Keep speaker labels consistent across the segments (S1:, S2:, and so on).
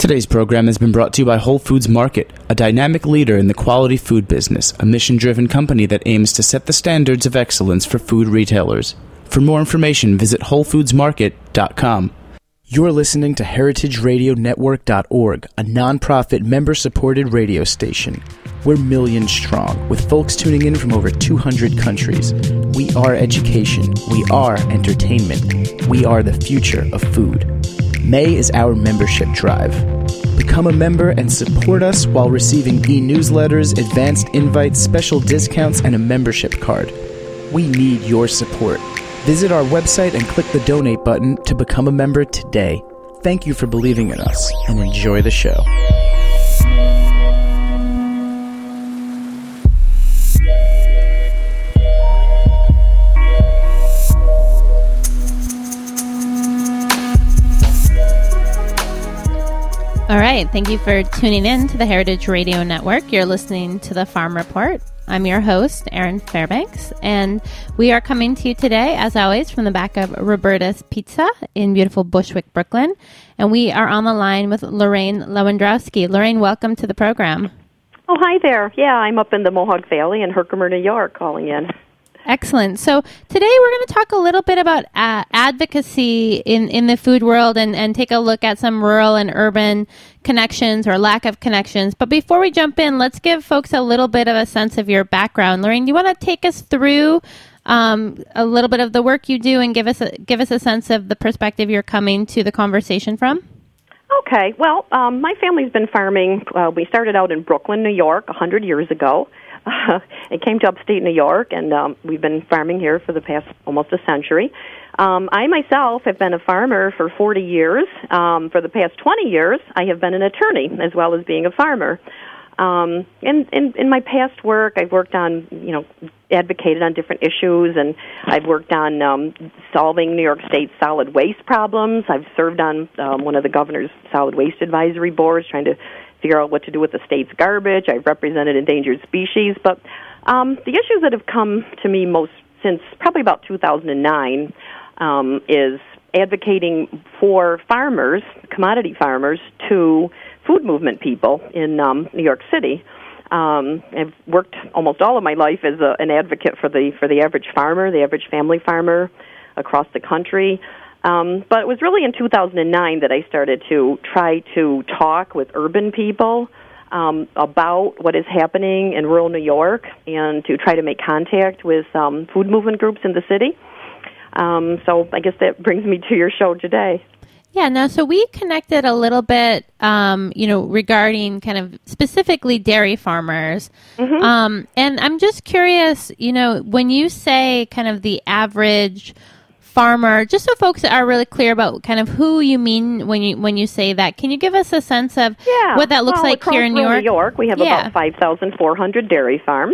S1: Today's program has been brought to you by Whole Foods Market, a dynamic leader in the quality food business, a mission-driven company that aims to set the standards of excellence for food retailers. For more information, visit WholeFoodsMarket.com. You're listening to HeritageRadioNetwork.org, a nonprofit member-supported radio station. We're millions strong, with folks tuning in from over 200 countries. We are education. We are entertainment. We are the future of food. May is our membership drive. Become a member and support us while receiving e-newsletters, advanced invites, special discounts, and a membership card. We need your support. Visit our website and click the donate button to become a member today. Thank you for believing in us, and enjoy the show.
S2: All right. Thank you for tuning in to the Heritage Radio Network. You're listening to the Farm Report. I'm your host, Erin Fairbanks, and we are coming to you today, as always, from the back of Roberta's Pizza in beautiful Bushwick, Brooklyn. And we are on the line with Lorraine Lewandowski. Lorraine, welcome to the program.
S3: Oh, hi there. Yeah, I'm up in the Mohawk Valley in Herkimer, New York, calling in.
S2: Excellent. So today we're going to talk a little bit about advocacy in the food world and take a look at some rural and urban connections or lack of connections. But before we jump in, let's give folks a little bit of a sense of your background. Lorraine, do you want to take us through a little bit of the work you do and give us a sense of the perspective you're coming to the conversation from?
S3: Okay. Well, my family's been farming. We started out in Brooklyn, New York, 100 years ago. It came to upstate New York, and we've been farming here for the past almost a century. I myself have been a farmer for 40 years. For the past 20 years, I have been an attorney as well as being a farmer. In my past work, I've worked on, advocated on different issues, and I've worked on solving New York State's solid waste problems. I've served on one of the governor's solid waste advisory boards, trying to figure out what to do with the state's garbage. I've represented endangered species. But the issues that have come to me most since probably about 2009 is advocating for farmers, commodity farmers, to food movement people in New York City. I've worked almost all of my life as an advocate for the average farmer, the average family farmer across the country. But it was really in 2009 that I started to try to talk with urban people about what is happening in rural New York and to try to make contact with food movement groups in the city. So I guess that brings me to your show today.
S2: Yeah, no, so we connected a little bit, regarding kind of specifically dairy farmers. Mm-hmm. And I'm just curious, when you say kind of the average farmer, just so folks are really clear about kind of who you mean when you say that, can you give us a sense of what that looks like here in New York?
S3: New York, we have about 5,400 dairy farms.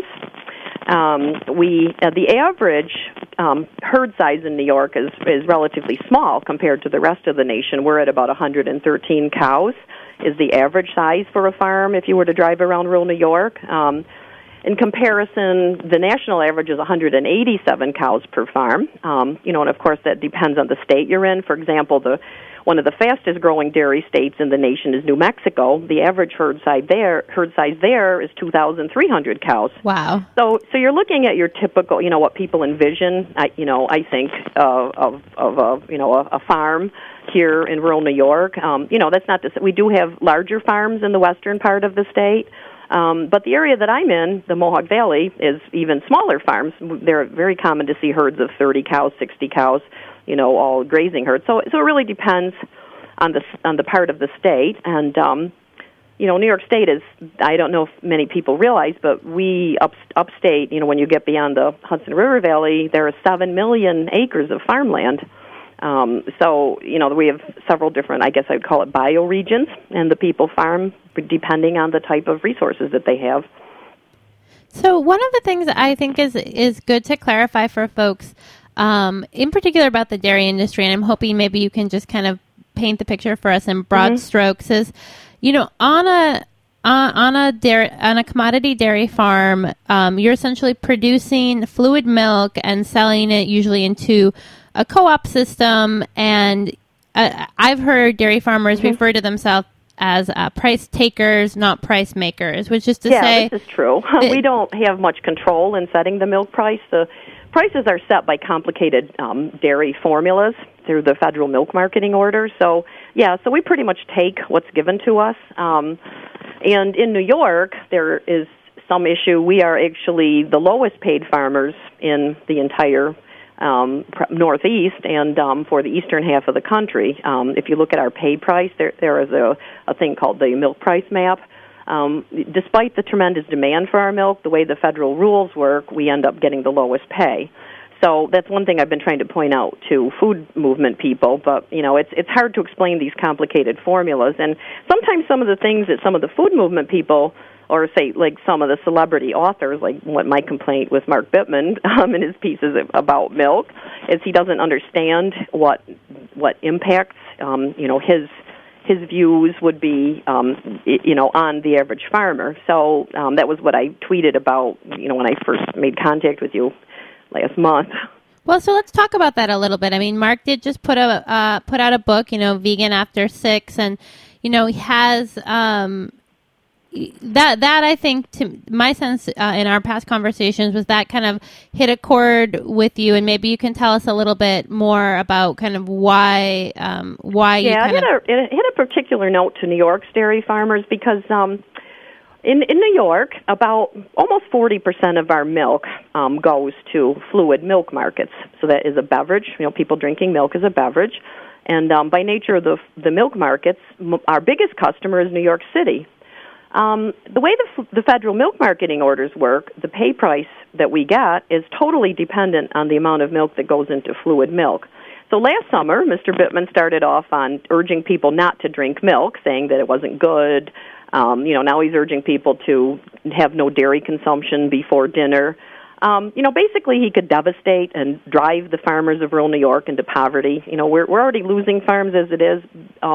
S3: The average herd size in New York is relatively small compared to the rest of the nation. We're at about 113 cows is the average size for a farm if you were to drive around rural New York. In comparison, the national average is 187 cows per farm. And of course that depends on the state you're in. For example, one of the fastest growing dairy states in the nation is New Mexico. The average herd size there is 2,300 cows.
S2: Wow.
S3: So you're looking at your typical, what people envision, I think, of a farm here in rural New York. That's not to say we do have larger farms in the western part of the state. But the area that I'm in, the Mohawk Valley, is even smaller farms. They're very common to see herds of 30 cows, 60 cows, all grazing herds. So it really depends on the part of the state. And New York State is, I don't know if many people realize, but we upstate, when you get beyond the Hudson River Valley, there are 7 million acres of farmland. So we have several different, I guess I would call it bioregions, and the people farm depending on the type of resources that they have.
S2: So one of the things that I think is good to clarify for folks, in particular about the dairy industry, and I'm hoping maybe you can just kind of paint the picture for us in broad strokes, is, on a commodity dairy farm, you're essentially producing fluid milk and selling it usually into a co-op system, and I've heard dairy farmers refer to themselves price takers, not price makers, which is to say...
S3: Yeah, this is true. We don't have much control in setting the milk price. The prices are set by complicated dairy formulas through the federal milk marketing order. So we pretty much take what's given to us. And in New York, there is some issue. We are actually the lowest paid farmers in the entire Northeast and for the eastern half of the country. If you look at our pay price, there is a thing called the milk price map. Despite the tremendous demand for our milk, the way the federal rules work, we end up getting the lowest pay. So that's one thing I've been trying to point out to food movement people, but it's hard to explain these complicated formulas, and sometimes some of the things that some of the food movement people, or say like some of the celebrity authors, like what my complaint with Mark Bittman in his pieces about milk, is he doesn't understand what impacts his views would be on the average farmer. So that was what I tweeted about when I first made contact with you last month.
S2: Well, so let's talk about that a little bit. I mean, Mark did just put out a book, Vegan After 6, and he has that I think, to my sense in our past conversations, was that kind of hit a chord with you, and maybe you can tell us a little bit more about kind of why it hit a particular note to New York's dairy farmers because in New York, about almost 40% of our milk goes to fluid milk markets. So that is a beverage. People drinking milk is a beverage. And by nature of the milk markets, our biggest customer is New York City. The way the federal milk marketing orders work, the pay price that we get is totally dependent on the amount of milk that goes into fluid milk. So last summer, Mr. Bittman started off on urging people not to drink milk, saying that it wasn't good. Now he's urging people to have no dairy consumption before dinner. Basically he could devastate and drive the farmers of rural New York into poverty. We're already losing farms as it is.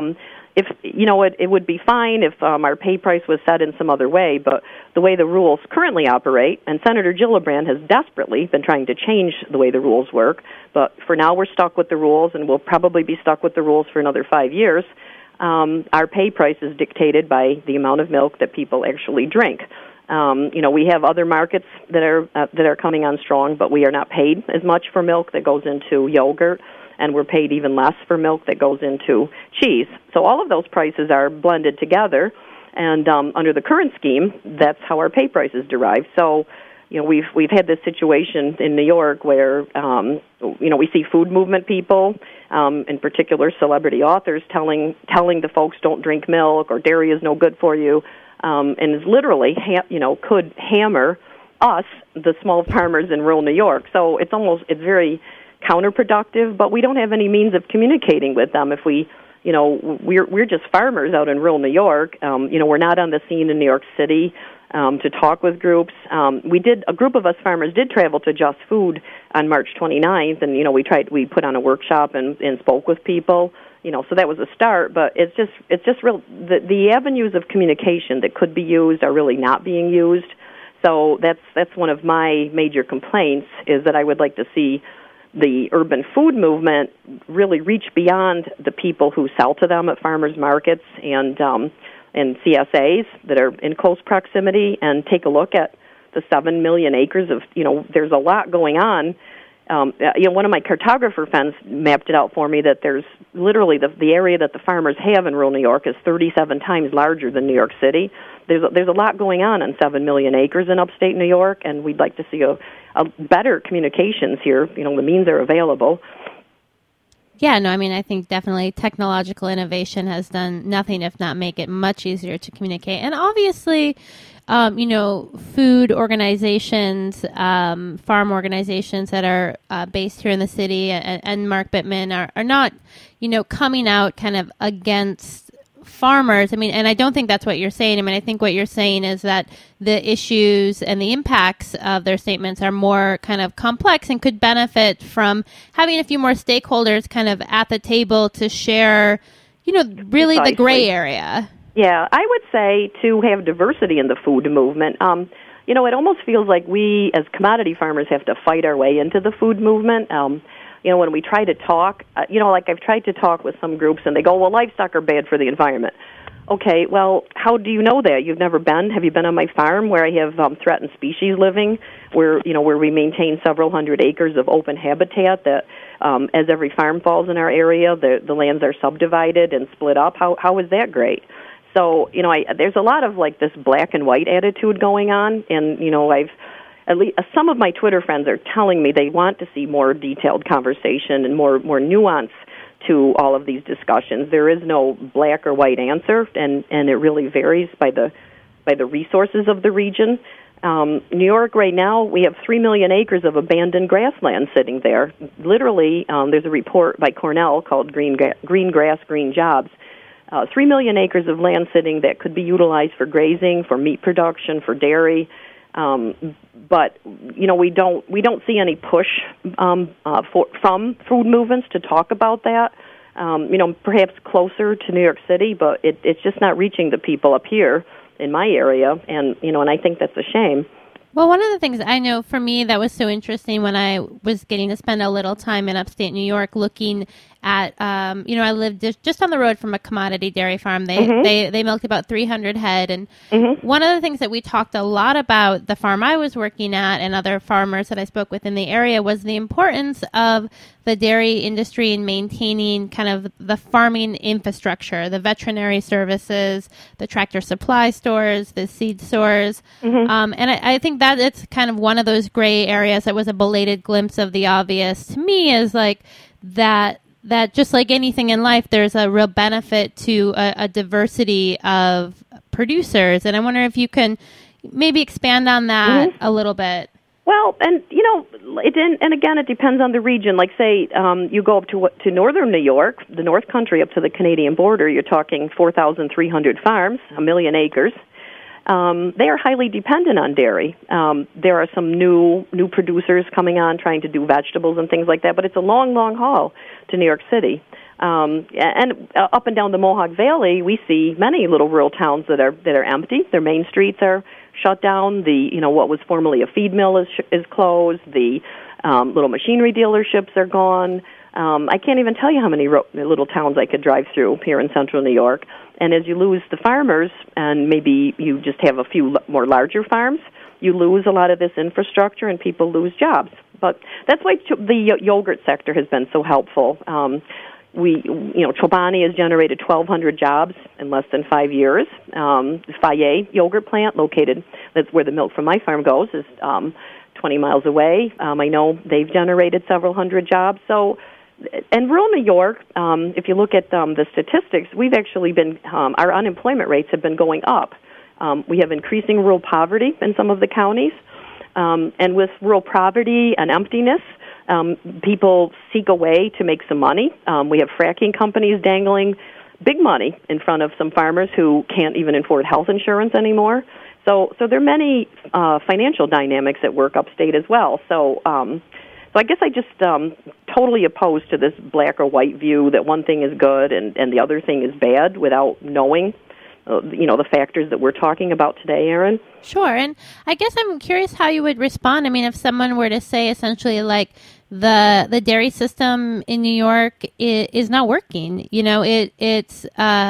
S2: It would be fine if our pay price was set in some other way, but the way the rules currently operate, and Senator Gillibrand has desperately been trying to change the way the rules work, but for now we're stuck with the rules, and we'll probably be stuck with the rules for another 5 years. Our pay price is dictated by the amount of milk that people actually drink. We have other markets that are coming on strong, but we are not paid as much for milk that goes into yogurt, and we're paid even less for milk that goes into cheese. So all of those prices are blended together, and under the current scheme, that's how our pay price is derived. So, we've had this situation in New York where we see food movement people, in particular celebrity authors, telling the folks don't drink milk or dairy is no good for you, and is literally could hammer us, the small farmers in rural New York. So it's very counterproductive, but we don't have any means of communicating with them. If we're just farmers out in rural New York. We're not on the scene in New York City to talk with groups. A group of us farmers did travel to Just Food on March 29th, and we put on a workshop and spoke with people. So that was a start, but it's just real. The avenues of communication that could be used are really not being used. So that's one of my major complaints, is that I would like to see the urban food movement really reach beyond the people who sell to them at farmers markets and CSAs that are in close proximity, and take a look at the 7 million acres of, there's a lot going on. One of my cartographer friends mapped it out for me that there's literally the area that the farmers have in rural New York is 37 times larger than New York City. There's a lot going on 7 million acres in upstate New York, and we'd like to see a better communications here. The means are available. Yeah, no, I think definitely technological innovation has done nothing if not make it much easier to communicate. And obviously, food organizations, farm organizations that are based here in the city, and Mark Bittman are not, coming out kind of against farmers. And I don't think that's what you're saying. I think what you're saying is that the issues and the impacts of their statements are more kind of complex and could benefit from having a few more stakeholders kind of at the table to share, really Precisely. The gray area.
S3: Yeah, I would say to have diversity in the food movement. It almost feels like we as commodity farmers have to fight our way into the food movement. When we try to talk, like I've tried to talk with some groups and they go, well, livestock are bad for the environment. Okay, well, how do you know that? You've never been? Have you been on my farm where I have threatened species living, where we maintain several hundred acres of open habitat that, as every farm falls in our area, the lands are subdivided and split up? How is that great? So, there's a lot of like this black and white attitude going on, and at least some of my Twitter friends are telling me they want to see more detailed conversation and more nuance to all of these discussions. There is no black or white answer, and it really varies by the resources of the region. New York right now, we have 3 million acres of abandoned grassland sitting there. Literally, there's a report by Cornell called Green Grass, Green Jobs. 3 million acres of land sitting that could be utilized for grazing, for meat production, for dairy. But we don't see any push from food movements to talk about that. Perhaps closer to New York City, but it's just not reaching the people up here in my area, and I think that's a shame.
S2: Well, one of the things I know for me that was so interesting when I was getting to spend a little time in upstate New York looking at, I lived just on the road from a commodity dairy farm. They milked about 300 head. And one of the things that we talked a lot about, the farm I was working at and other farmers that I spoke with in the area, was the importance of the dairy industry in maintaining kind of the farming infrastructure, the veterinary services, the tractor supply stores, the seed stores. And I think that it's kind of one of those gray areas that was a belated glimpse of the obvious to me, is like that just like anything in life, there's a real benefit to a diversity of producers. And I wonder if you can maybe expand on that a little bit.
S3: Well, and and again, it depends on the region. Like, say, you go up to northern New York, the North Country, up to the Canadian border. You're talking 4,300 farms, 1 million acres. They are highly dependent on dairy. There are some new producers coming on trying to do vegetables and things like that, but it's a long, long haul to New York City. And up and down the Mohawk Valley, we see many little rural towns that are empty. Their main streets are shut down. What was formerly a feed mill is closed. The little machinery dealerships are gone. I can't even tell you how many little towns I could drive through here in central New York. And as you lose the farmers, and maybe you just have a few more larger farms, you lose a lot of this infrastructure and people lose jobs. But that's why the yogurt sector has been so helpful. Chobani has generated 1,200 jobs in less than 5 years. Fayet yogurt plant, located, that's where the milk from my farm goes, is 20 miles away. I know they've generated several hundred jobs. So, in rural New York, if you look at the statistics, we've actually been, our unemployment rates have been going up. We have increasing rural poverty in some of the counties. And with rural poverty and emptiness, people seek a way to make some money. We have fracking companies dangling big money in front of some farmers who can't even afford health insurance anymore. So there are many financial dynamics at work upstate as well. So I guess I just totally opposed to this black or white view that one thing is good and the other thing is bad without knowing the factors that we're talking about today, Erin.
S2: Sure. And I guess I'm curious how you would respond. I mean, if someone were to say essentially like the dairy system in New York is not working, it's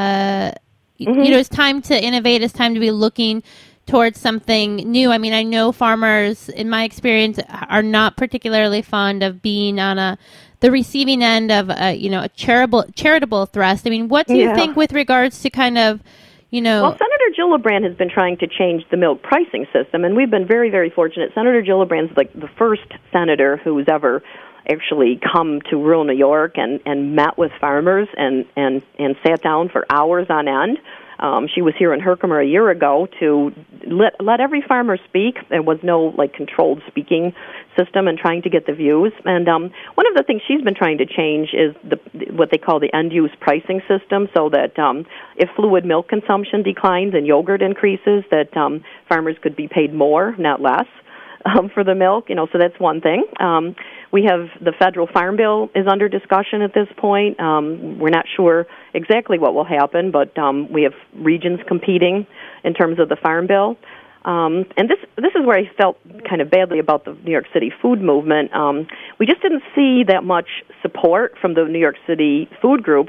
S2: it's time to innovate. It's time to be looking towards something new. I mean, I know farmers, in my experience, are not particularly fond of being on the receiving end of a charitable thrust. I mean, what do you think with regards to kind of,
S3: Well, Senator Gillibrand has been trying to change the milk pricing system, and we've been very, very fortunate. Senator Gillibrand's like the first senator who's ever actually come to rural New York and met with farmers and sat down for hours on end. She was here in Herkimer a year ago to let every farmer speak. There was no controlled speaking system and trying to get the views. And one of the things she's been trying to change is what they call the end-use pricing system, so that if fluid milk consumption declines and yogurt increases, that farmers could be paid more, not less, for the milk. So that's one thing. We have the federal farm bill is under discussion at this point. We're not sure exactly what will happen, but we have regions competing in terms of the farm bill. And this is where I felt kind of badly about the New York City food movement. We just didn't see that much support from the New York City food groups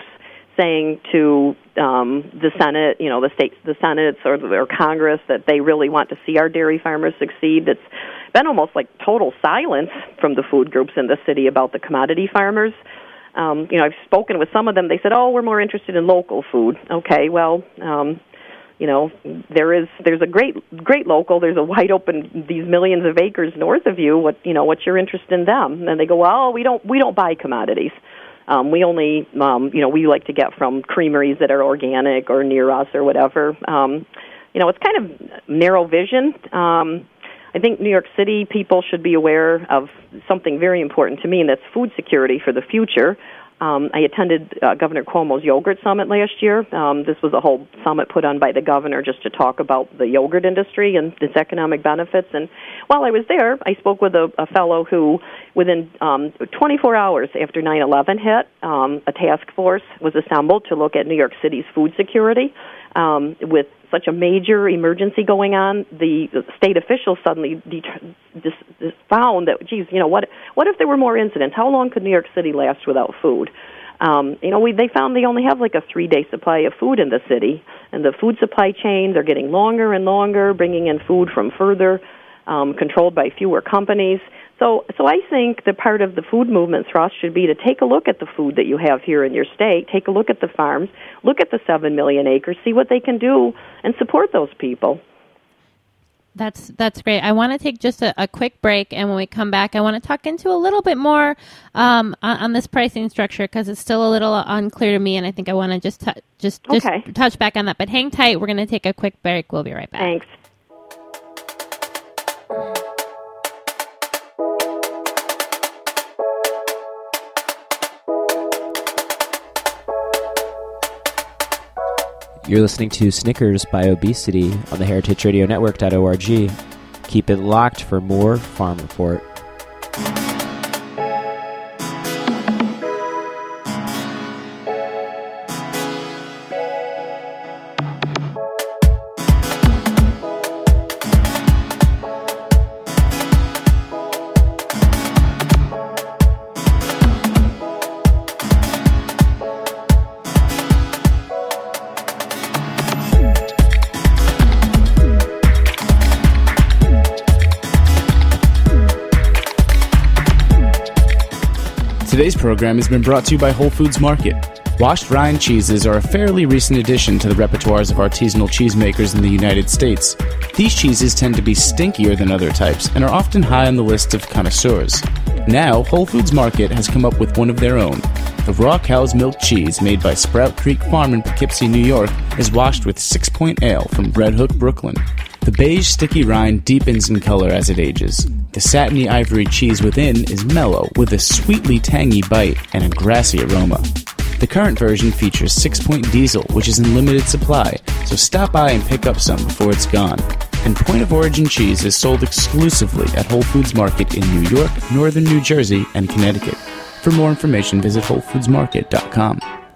S3: saying to the Senate, the Senates or Congress that they really want to see our dairy farmers succeed. It's been almost like total silence from the food groups in the city about the commodity farmers. I've spoken with some of them. They said, "Oh, we're more interested in local food." Okay, well, there's a great local. There's a wide open, these millions of acres north of you. What's your interest in them? And they go, "Well, we don't buy commodities. We only, we like to get from creameries that are organic or near us or whatever." It's kind of narrow vision. I think New York City people should be aware of something very important to me, and that's food security for the future. I attended Governor Cuomo's yogurt summit last year. This was a whole summit put on by the governor just to talk about the yogurt industry and its economic benefits. And while I was there, I spoke with a fellow who, within 24 hours after 9/11 hit, a task force was assembled to look at New York City's food security. With such a major emergency going on, the state officials suddenly found that, what if there were more incidents? How long could New York City last without food? They found they only have like a 3-day supply of food in the city, and the food supply chains are getting longer and longer, bringing in food from further, controlled by fewer companies. So I think that part of the food movement thrust should be to take a look at the food that you have here in your state, take a look at the farms, look at the 7 million acres, see what they can do, and support those people.
S2: That's great. I want to take just a quick break, and when we come back, I want to talk into a little bit more on this pricing structure because it's still a little unclear to me, and I think I want to just touch back on that. But hang tight. We're going to take a quick break. We'll be right back.
S3: Thanks.
S4: You're listening to Snickers by Obesity on the heritageradionetwork.org. Keep it locked for more Farm Report.
S1: Today's program has been brought to you by Whole Foods Market. Washed rind cheeses are a fairly recent addition to the repertoires of artisanal cheesemakers in the United States. These cheeses tend to be stinkier than other types and are often high on the list of connoisseurs. Now, Whole Foods Market has come up with one of their own. The raw cow's milk cheese made by Sprout Creek Farm in Poughkeepsie, New York, is washed with 6 Point Ale from Red Hook, Brooklyn. The beige, sticky rind deepens in color as it ages. The satiny ivory cheese within is mellow, with a sweetly tangy bite and a grassy aroma. The current version features 6 Point Diesel, which is in limited supply, so stop by and pick up some before it's gone. And Point of Origin cheese is sold exclusively at Whole Foods Market in New York, Northern New Jersey, and Connecticut. For more information, visit WholeFoodsMarket.com.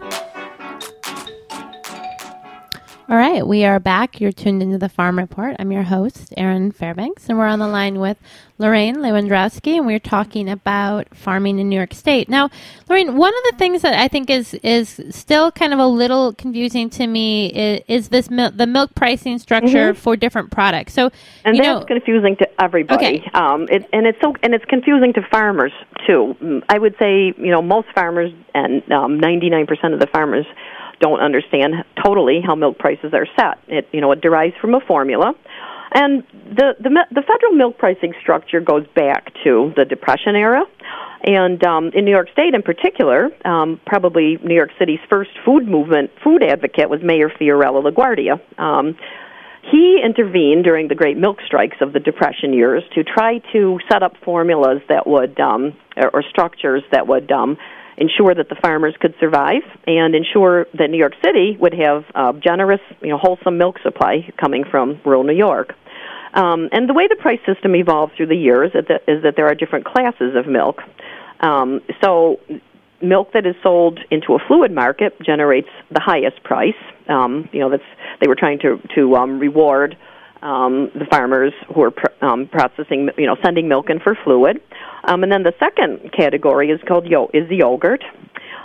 S2: All right, we are back. You're tuned into the Farm Report. I'm your host, Erin Fairbanks, and we're on the line with Lorraine Lewandowski, and we're talking about farming in New York State. Now, Lorraine, one of the things that I think is still kind of a little confusing to me is this the milk pricing structure for different products. So,
S3: that's confusing to everybody.
S2: Okay.
S3: It's confusing to farmers too. I would say most farmers and 99% of the farmers don't understand totally how milk prices are set. It derives from a formula, and the federal milk pricing structure goes back to the Depression era, and in New York State in particular, probably New York City's first food advocate was Mayor Fiorello LaGuardia. He intervened during the great milk strikes of the Depression years to try to set up formulas that would or structures that would ensure that the farmers could survive and ensure that New York City would have generous, wholesome milk supply coming from rural New York. And the way the price system evolved through the years is that there are different classes of milk. So milk that is sold into a fluid market generates the highest price. They were trying to reward the farmers who are processing, sending milk in for fluid. And then the second category is called the yogurt.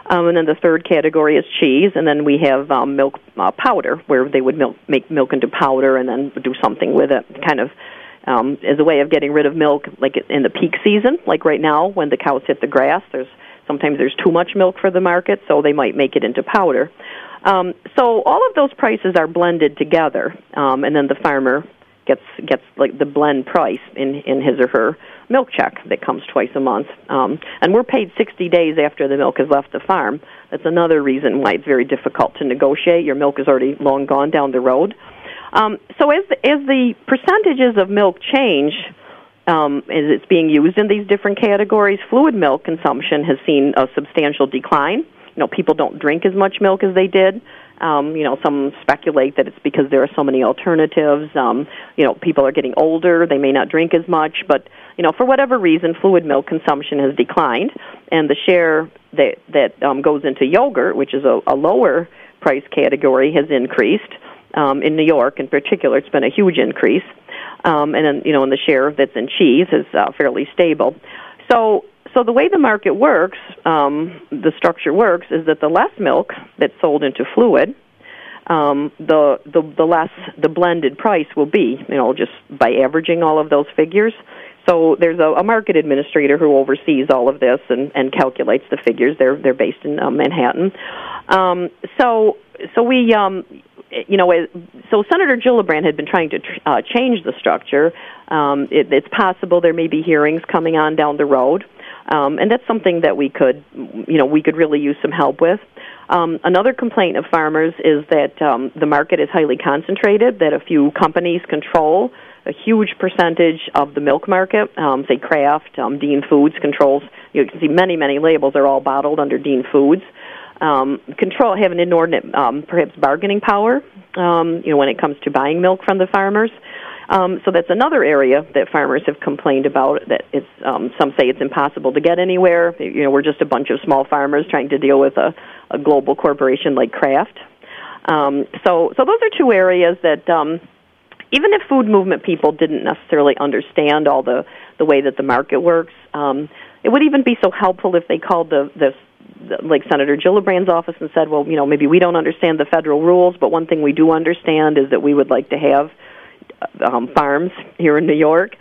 S3: And then the third category is cheese, and then we have milk powder, where they would make milk into powder and then do something with it, kind of as a way of getting rid of milk, like in the peak season, like right now when the cows hit the grass. Sometimes there's too much milk for the market, so they might make it into powder. So all of those prices are blended together, and then the farmer gets like the blend price in his or her milk check that comes twice a month. And we're paid 60 days after the milk has left the farm. That's another reason why it's very difficult to negotiate. Your milk is already long gone down the road. So as the percentages of milk change, as it's being used in these different categories, fluid milk consumption has seen a substantial decline. People don't drink as much milk as they did. Some speculate that it's because there are so many alternatives. People are getting older; they may not drink as much. But for whatever reason, fluid milk consumption has declined, and the share that goes into yogurt, which is a lower price category, has increased. In New York, in particular, it's been a huge increase. And then and the share that's in cheese is fairly stable. So the way the market works, the structure works, is that the less milk that's sold into fluid, the less the blended price will be, just by averaging all of those figures. So there's a market administrator who oversees all of this and calculates the figures. They're based in Manhattan. So Senator Gillibrand had been trying to change the structure. It's possible there may be hearings coming on down the road. And that's something that we could really use some help with. Another complaint of farmers is that the market is highly concentrated, that a few companies control a huge percentage of the milk market. Say Kraft, Dean Foods controls. You can see many labels are all bottled under Dean Foods. Have an inordinate, perhaps bargaining power, when it comes to buying milk from the farmers. So that's another area that farmers have complained about. That it's some say it's impossible to get anywhere. We're just a bunch of small farmers trying to deal with a global corporation like Kraft. So those are two areas that even if food movement people didn't necessarily understand all the way that the market works, it would even be so helpful if they called like Senator Gillibrand's office and said, well, maybe we don't understand the federal rules, but one thing we do understand is that we would like to have farms here in New York.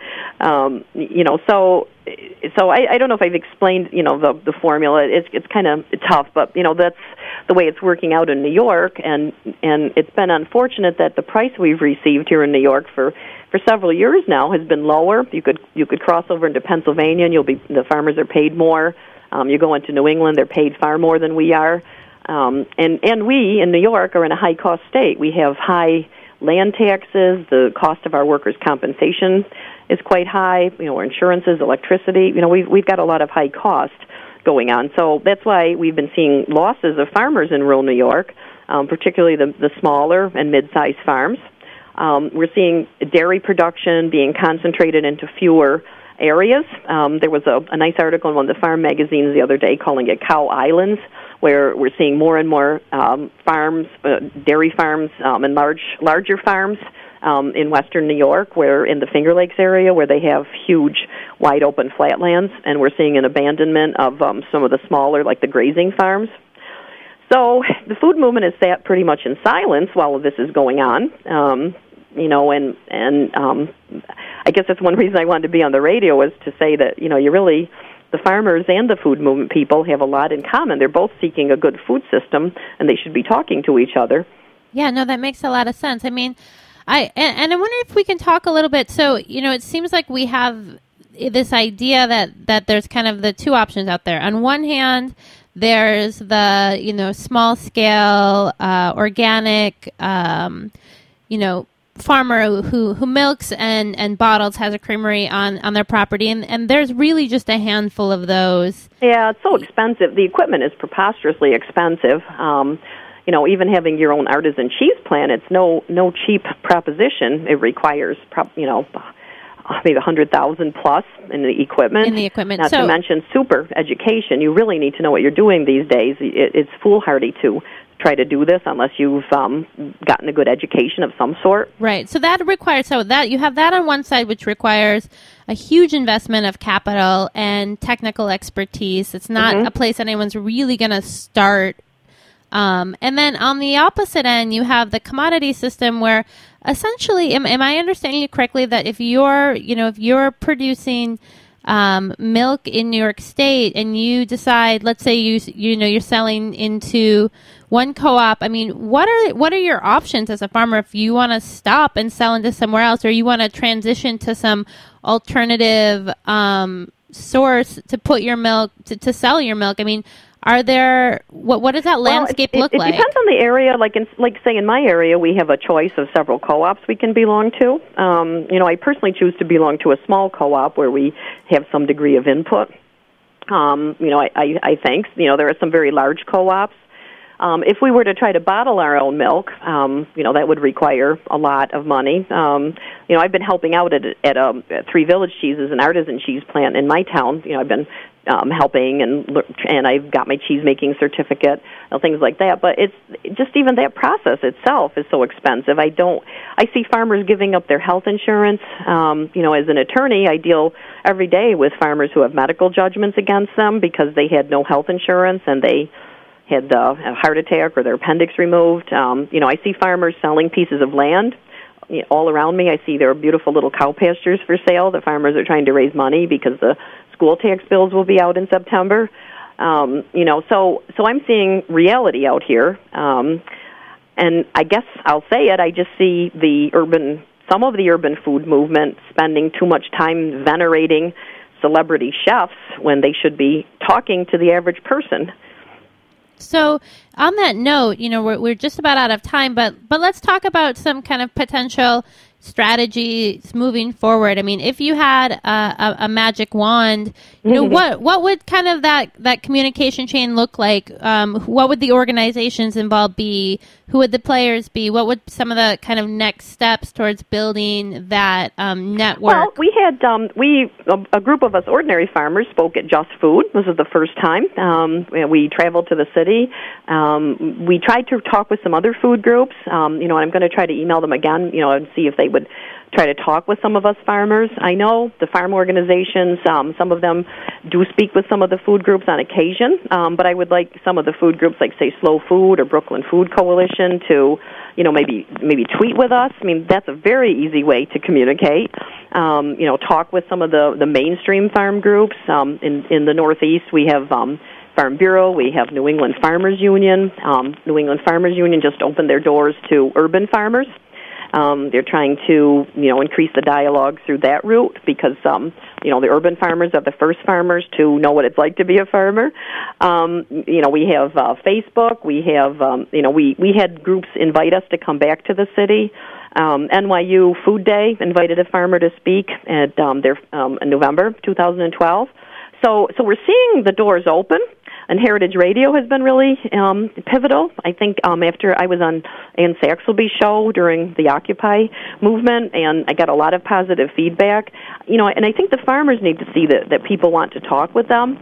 S3: So I don't know if I've explained, the formula. It's kind of tough, but, that's the way it's working out in New York, and it's been unfortunate that the price we've received here in New York for several years now has been lower. You could cross over into Pennsylvania, and the farmers are paid more. You go into New England, they're paid far more than we are. And we in New York are in a high-cost state. We have high land taxes. The cost of our workers' compensation is quite high. Our insurances, electricity. We've got a lot of high cost going on. So that's why we've been seeing losses of farmers in rural New York, particularly the smaller and mid-sized farms. We're seeing dairy production being concentrated into fewer areas. There was a nice article in one of the farm magazines the other day calling it Cow Islands, where we're seeing more and more farms, dairy farms, and larger farms in western New York, where in the Finger Lakes area, where they have huge, wide open flatlands, and we're seeing an abandonment of some of the smaller, like the grazing farms. So the food movement is sat pretty much in silence while this is going on. I guess that's one reason I wanted to be on the radio, was to say that, the farmers and the food movement people have a lot in common. They're both seeking a good food system, and they should be talking to each other.
S2: Yeah, no, that makes a lot of sense. I mean, I wonder if we can talk a little bit. So, it seems like we have this idea that there's kind of the two options out there. On one hand, there's the, small scale, organic, farmer who milks and bottles, has a creamery on their property, and there's really just a handful of those. Yeah,
S3: it's so expensive. The equipment is preposterously expensive. Even having your own artisan cheese plant, it's no cheap proposition. It requires maybe $100,000 plus in the equipment. Not to mention super education. You really need to know what you're doing these days. It's foolhardy to try to do this unless you've gotten a good education of some sort.
S2: Right. So that requires, that you have that on one side, which requires a huge investment of capital and technical expertise. It's not a place anyone's really going to start. And then on the opposite end, you have the commodity system where essentially, am I understanding you correctly that if you're producing milk in New York State and you decide, let's say you're selling into one co-op, I mean, what are your options as a farmer if you want to stop and sell into somewhere else, or you want to transition to some alternative source to put your milk to sell your milk? I mean, are there what does that landscape look like?
S3: It depends on the area. Like say in my area, we have a choice of several co-ops we can belong to. I personally choose to belong to a small co-op where we have some degree of input. I think there are some very large co-ops. If we were to try to bottle our own milk, that would require a lot of money. I've been helping out at Three Village Cheeses, an artisan cheese plant in my town. I've been helping, and I've got my cheese making certificate, things like that. But it's just even that process itself is so expensive. I see farmers giving up their health insurance. As an attorney, I deal every day with farmers who have medical judgments against them because they had no health insurance and they had a heart attack or their appendix removed. I see farmers selling pieces of land all around me. I see there are beautiful little cow pastures for sale. The farmers are trying to raise money because the school tax bills will be out in September. So I'm seeing reality out here. And I guess I'll say it, I just see some of the urban food movement spending too much time venerating celebrity chefs when they should be talking to the average person.
S2: So on that note, we're just about out of time, but let's talk about some kind of potential strategies moving forward. I mean, if you had a magic wand, what would kind of that communication chain look like? What would the organizations involved be? Who would the players be? What would some of the kind of next steps towards building that network?
S3: Well, we had a group of us ordinary farmers spoke at Just Food. This was the first time. We traveled to the city. We tried to talk with some other food groups. And I'm going to try to email them again, and see if they would try to talk with some of us farmers. I know the farm organizations, some of them do speak with some of the food groups on occasion, but I would like some of the food groups, like, say, Slow Food or Brooklyn Food Coalition, to, maybe tweet with us. I mean, that's a very easy way to communicate. Talk with some of the mainstream farm groups. In the Northeast, we have Farm Bureau, we have New England Farmers Union. New England Farmers Union just opened their doors to urban farmers. They're trying to, increase the dialogue through that route because, the urban farmers are the first farmers to know what it's like to be a farmer. We have Facebook. We have, we had groups invite us to come back to the city. NYU Food Day invited a farmer to speak at in November 2012. So we're seeing the doors open. And Heritage Radio has been really pivotal. I think after I was on Ann Saxelby's show during the Occupy movement, and I got a lot of positive feedback. And I think the farmers need to see that people want to talk with them.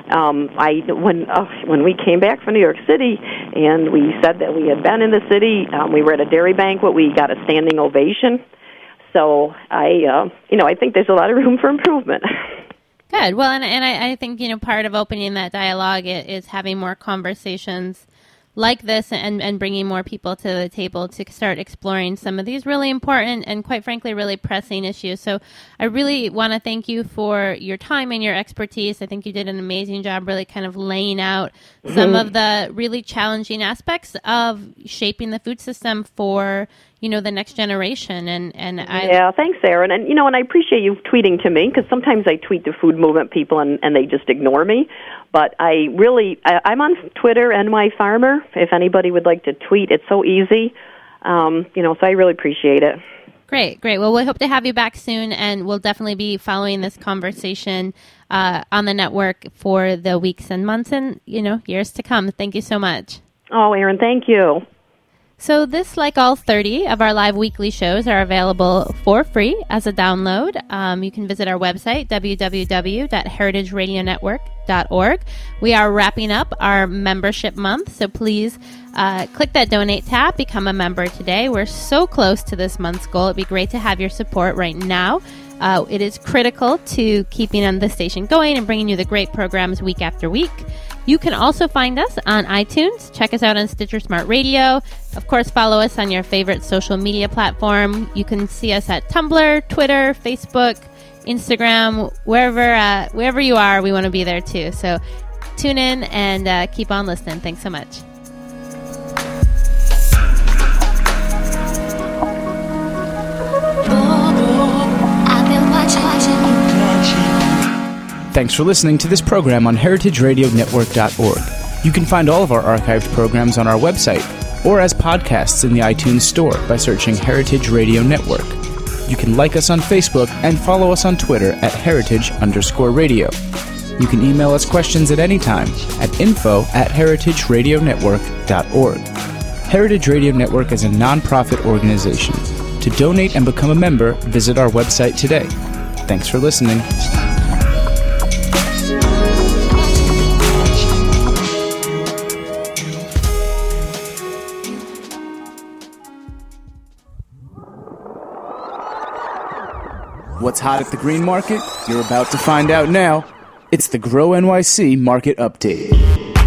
S3: When we came back from New York City and we said that we had been in the city, we were at a dairy banquet. We got a standing ovation. So I think there's a lot of room for improvement.
S2: Good. Well, and I think, part of opening that dialogue is having more conversations like this and bringing more people to the table to start exploring some of these really important and, quite frankly, really pressing issues. So I really want to thank you for your time and your expertise. I think you did an amazing job really kind of laying out some of the really challenging aspects of shaping the food system for the next generation.
S3: Yeah, thanks, Erin. And I appreciate you tweeting to me, because sometimes I tweet to food movement people and they just ignore me. But I'm on Twitter, NY Farmer. If anybody would like to tweet, it's so easy. So I really appreciate it.
S2: Great. Well, we hope to have you back soon, and we'll definitely be following this conversation on the network for the weeks and months and, years to come. Thank you so much.
S3: Oh, Erin, thank you.
S2: So this, like all 30 of our live weekly shows, are available for free as a download. You can visit our website, www.heritageradionetwork.org. We are wrapping up our membership month, so please click that donate tab, become a member today. We're so close to this month's goal. It'd be great to have your support right now. It is critical to keeping on the station going and bringing you the great programs week after week. You can also find us on iTunes. Check us out on Stitcher Smart Radio. Of course, follow us on your favorite social media platform. You can see us at Tumblr, Twitter, Facebook, Instagram, wherever you are, we want to be there too. So tune in and keep on listening. Thanks so much.
S1: Thanks for listening to this program on heritageradionetwork.org. You can find all of our archived programs on our website or as podcasts in the iTunes Store by searching Heritage Radio Network. You can like us on Facebook and follow us on Twitter at @heritage_radio. You can email us questions at any time at info@heritageradionetwork.org. Heritage Radio Network is a non-profit organization. To donate and become a member, visit our website today. Thanks for listening. What's hot at the green market? You're about to find out now. It's the Grow NYC Market Update.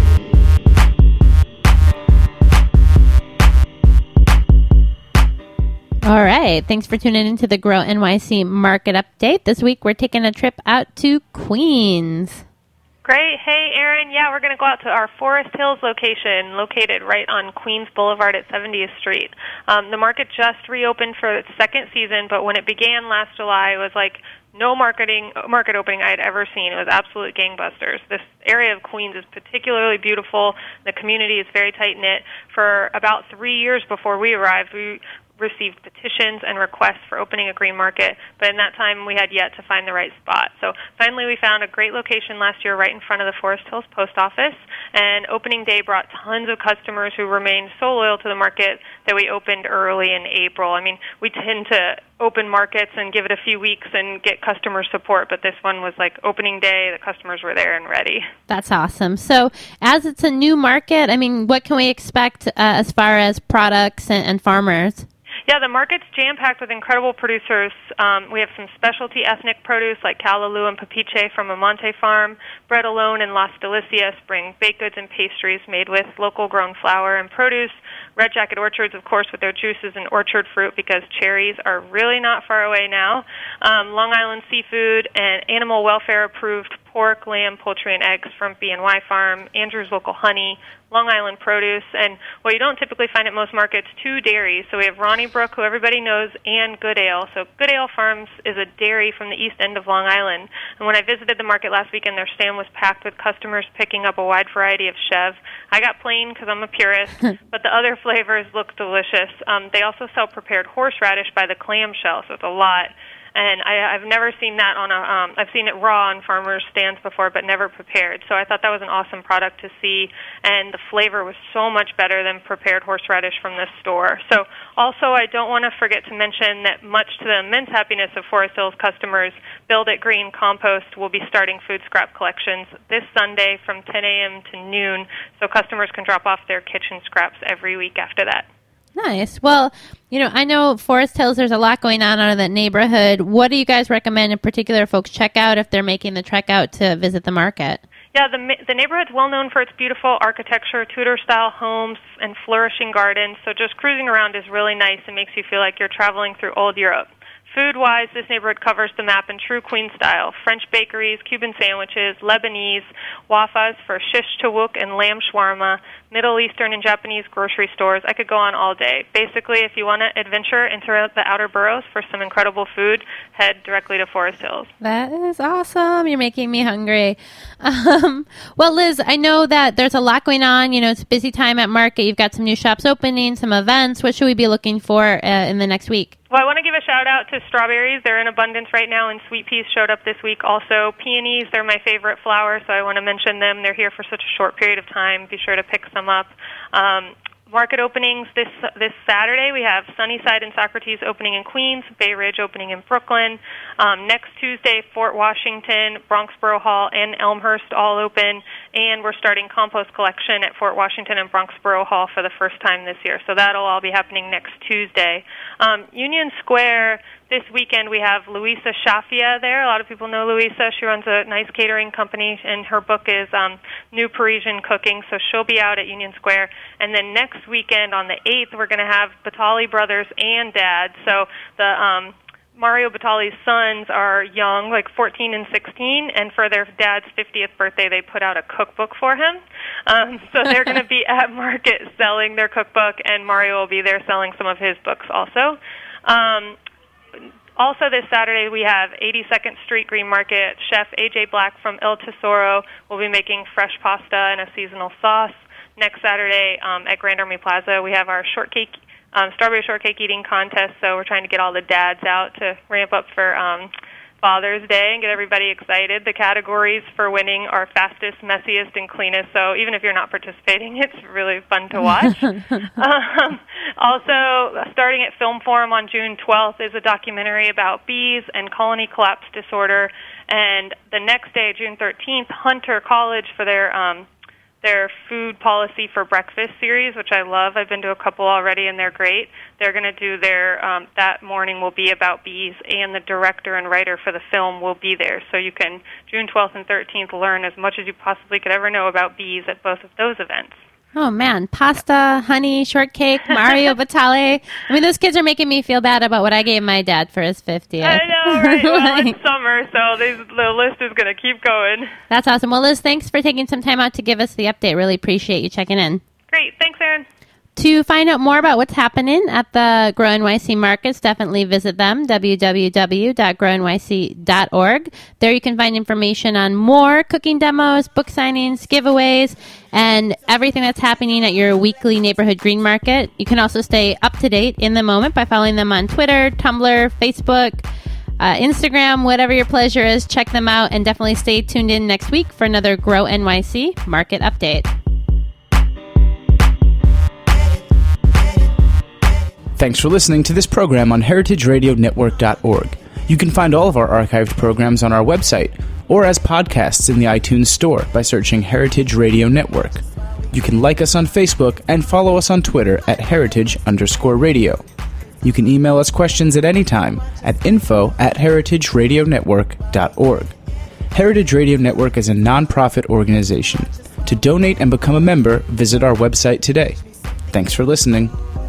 S2: All right. Thanks for tuning into the Grow NYC Market Update. This week we're taking a trip out to Queens.
S5: Great. Hey, Erin. Yeah, we're going to go out to our Forest Hills location, located right on Queens Boulevard at 70th Street. The market just reopened for its second season, but when it began last July, it was like no market opening I had ever seen. It was absolute gangbusters. This area of Queens is particularly beautiful. The community is very tight-knit. For about 3 years before we arrived, we received petitions and requests for opening a green market, but in that time we had yet to find the right spot. So finally we found a great location last year right in front of the Forest Hills Post Office, and opening day brought tons of customers who remained so loyal to the market that we opened early in April. I mean, we tend to open markets and give it a few weeks and get customer support, but this one was like opening day, the customers were there and ready.
S2: That's awesome. So as it's a new market, I mean, what can we expect as far as products and farmers?
S5: Yeah, the market's jam-packed with incredible producers. We have some specialty ethnic produce like callaloo and papiche from Amante Farm. Bread Alone and Las Delicias bring baked goods and pastries made with local-grown flour and produce. Red Jacket Orchards, of course, with their juices and orchard fruit because cherries are really not far away now. Long Island Seafood and animal welfare-approved pork, lamb, poultry, and eggs from B&Y Farm. Andrew's Local Honey. Long Island Produce, and what you don't typically find at most markets, 2 dairies. So we have Ronnie Brook, who everybody knows, and Good Ale. So Good Ale Farms is a dairy from the east end of Long Island. And when I visited the market last weekend, their stand was packed with customers picking up a wide variety of Chev. I got plain because I'm a purist, but the other flavors look delicious. They also sell prepared horseradish by the clamshell, so it's a lot. And I've never seen that on I've seen it raw on farmers' stands before, but never prepared. So I thought that was an awesome product to see, and the flavor was so much better than prepared horseradish from this store. So also, I don't want to forget to mention that much to the immense happiness of Forest Hills customers, Build It Green Compost will be starting food scrap collections this Sunday from 10 a.m. to noon, so customers can drop off their kitchen scraps every week after that.
S2: Nice. Well, you know, I know Forest Hills, there's a lot going on out of that neighborhood. What do you guys recommend in particular folks check out if they're making the trek out to visit the market?
S5: Yeah, the neighborhood's well known for its beautiful architecture, Tudor-style homes, and flourishing gardens, so just cruising around is really nice and makes you feel like you're traveling through old Europe. Food-wise, this neighborhood covers the map in true Queen style. French bakeries, Cuban sandwiches, Lebanese, wafas for shish tawuk and lamb shawarma, Middle Eastern and Japanese grocery stores. I could go on all day. Basically, if you want to adventure into the outer boroughs for some incredible food, head directly to Forest Hills.
S2: That is awesome. You're making me hungry. Well, Liz, I know that there's a lot going on. You know, it's a busy time at market. You've got some new shops opening, some events. What should we be looking for in the next week?
S5: Well, I want to give a shout-out to strawberries. They're in abundance right now, and sweet peas showed up this week also. Peonies, they're my favorite flower, so I want to mention them. They're here for such a short period of time. Be sure to pick some up. market openings this Saturday. We have Sunnyside and Socrates opening in Queens, Bay Ridge opening in Brooklyn. Next Tuesday, Fort Washington, Bronxboro Hall, and Elmhurst all open. And we're starting compost collection at Fort Washington and Bronxboro Hall for the first time this year. So that'll all be happening next Tuesday. Union Square, this weekend we have Louisa Shafia there. A lot of people know Louisa. She runs a nice catering company, and her book is New Parisian Cooking, so she'll be out at Union Square. And then next weekend on the 8th, we're going to have Batali brothers and Dad. So the Mario Batali's sons are young, like 14 and 16, and for their dad's 50th birthday, they put out a cookbook for him. So they're going to be at market selling their cookbook, and Mario will be there selling some of his books also. Also this Saturday, we have 82nd Street Green Market. Chef A.J. Black from El Tesoro will be making fresh pasta and a seasonal sauce. Next Saturday at Grand Army Plaza, we have our strawberry shortcake eating contest, so we're trying to get all the dads out to ramp up for Father's Day and get everybody excited. The categories for winning are fastest, messiest, and cleanest, so even if you're not participating, it's really fun to watch. Also, starting at Film Forum on June 12th is a documentary about bees and colony collapse disorder, and the next day, June 13th, Hunter College for their food policy for breakfast series, which I love. I've been to a couple already, and they're great. They're going to do their, that morning will be about bees, and the director and writer for the film will be there. So you can, June 12th and 13th, learn as much as you possibly could ever know about bees at both of those events.
S2: Oh, man. Pasta, honey, shortcake, Mario Batali. I mean, those kids are making me feel bad about what I gave my dad for his 50th.
S5: I know, right? Well, it's summer, so the list is going to keep going.
S2: That's awesome. Well, Liz, thanks for taking some time out to give us the update. Really appreciate you checking in.
S5: Great. Thanks, Erin.
S2: To find out more about what's happening at the Grow NYC markets, definitely visit them, www.grownyc.org. There you can find information on more cooking demos, book signings, giveaways, and everything that's happening at your weekly neighborhood green market. You can also stay up to date in the moment by following them on Twitter, Tumblr, Facebook, Instagram, whatever your pleasure is. Check them out, and definitely stay tuned in next week for another Grow NYC market update.
S1: Thanks for listening to this program on heritageradionetwork.org. You can find all of our archived programs on our website or as podcasts in the iTunes Store by searching Heritage Radio Network. You can like us on Facebook and follow us on Twitter at @heritage_radio. You can email us questions at any time at info@heritageradionetwork.org. Heritage Radio Network is a nonprofit organization. To donate and become a member, visit our website today. Thanks for listening.